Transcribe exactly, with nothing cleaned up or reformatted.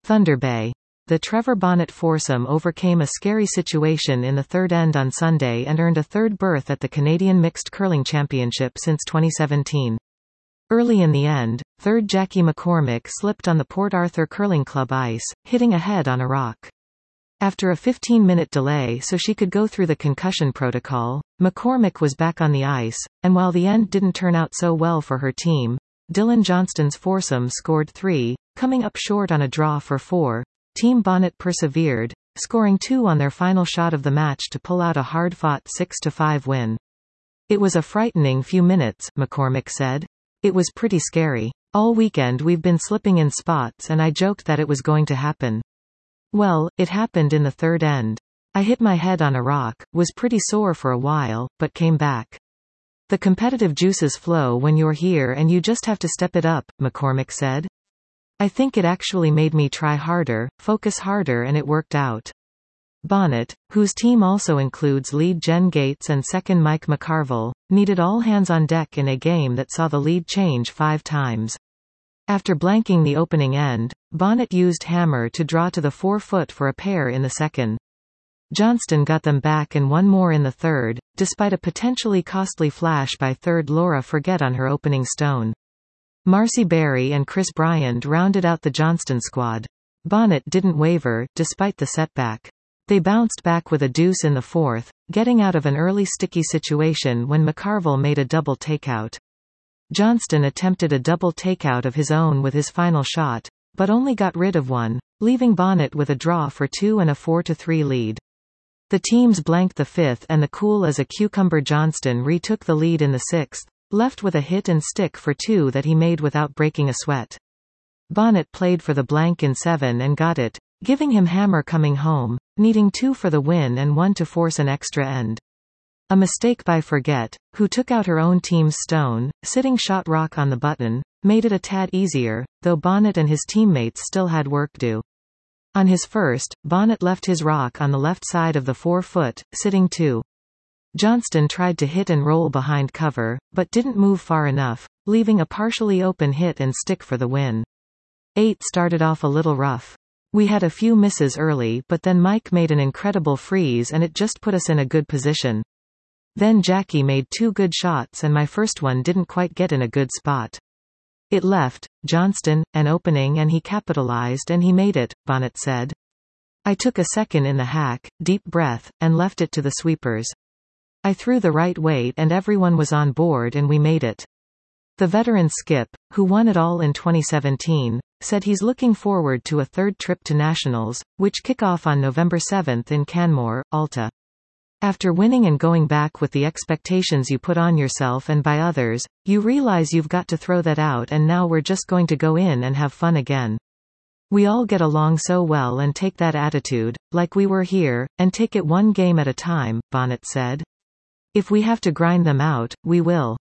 Thunder Bay. The Trevor Bonnet foursome overcame a scary situation in the third end on Sunday and earned a third berth at the Canadian Mixed Curling Championship since twenty seventeen. Early in the end, third Jackie McCormick slipped on the Port Arthur Curling Club ice, hitting a head on a rock. After a fifteen-minute delay so she could go through the concussion protocol, McCormick was back on the ice, and while the end didn't turn out so well for her team, Dylan Johnston's foursome scored three, coming up short on a draw for four. Team Bonnet persevered, scoring two on their final shot of the match to pull out a hard-fought six to five win. "It was a frightening few minutes," McCormick said. "It was pretty scary. All weekend we've been slipping in spots and I joked that it was going to happen. Well, it happened in the third end. I hit my head on a rock, was pretty sore for a while, but came back. The competitive juices flow when you're here and you just have to step it up," McCormick said. "I think it actually made me try harder, focus harder, and it worked out." Bonnet, whose team also includes lead Jen Gates and second Mike McCarville, needed all hands on deck in a game that saw the lead change five times. After blanking the opening end, Bonnet used hammer to draw to the four-foot for a pair in the second. Johnston got them back and one more in the third, despite a potentially costly flash by third Laura Forget on her opening stone. Marcy Berry and Chris Bryant rounded out the Johnston squad. Bonnet didn't waver, despite the setback. They bounced back with a deuce in the fourth, getting out of an early sticky situation when McCarville made a double takeout. Johnston attempted a double takeout of his own with his final shot, but only got rid of one, leaving Bonnet with a draw for two and a four to three lead. The teams blanked the fifth and the cool as a cucumber Johnston retook the lead in the sixth, left with a hit and stick for two that he made without breaking a sweat. Bonnet played for the blank in seven and got it, giving him hammer coming home, needing two for the win and one to force an extra end. A mistake by Forget, who took out her own team's stone, sitting shot rock on the button, made it a tad easier, though Bonnet and his teammates still had work due. On his first, Bonnet left his rock on the left side of the four-foot, sitting two. Johnston tried to hit and roll behind cover, but didn't move far enough, leaving a partially open hit and stick for the win. Eight started off a little rough. We had a few misses early but then Mike made an incredible freeze and it just put us in a good position. Then Jackie made two good shots and my first one didn't quite get in a good spot. It left Johnston an opening and he capitalized and he made it, Bonnet said. I took a second in the hack, deep breath, and left it to the sweepers. I threw the right weight and everyone was on board and we made it. The veteran Skip, who won it all in twenty seventeen, said he's looking forward to a third trip to Nationals, which kick off on November seventh in Canmore, Alta. After winning and going back with the expectations you put on yourself and by others, you realize you've got to throw that out and now we're just going to go in and have fun again. We all get along so well and take that attitude, like we were here, and take it one game at a time, Bonnet said. If we have to grind them out, we will.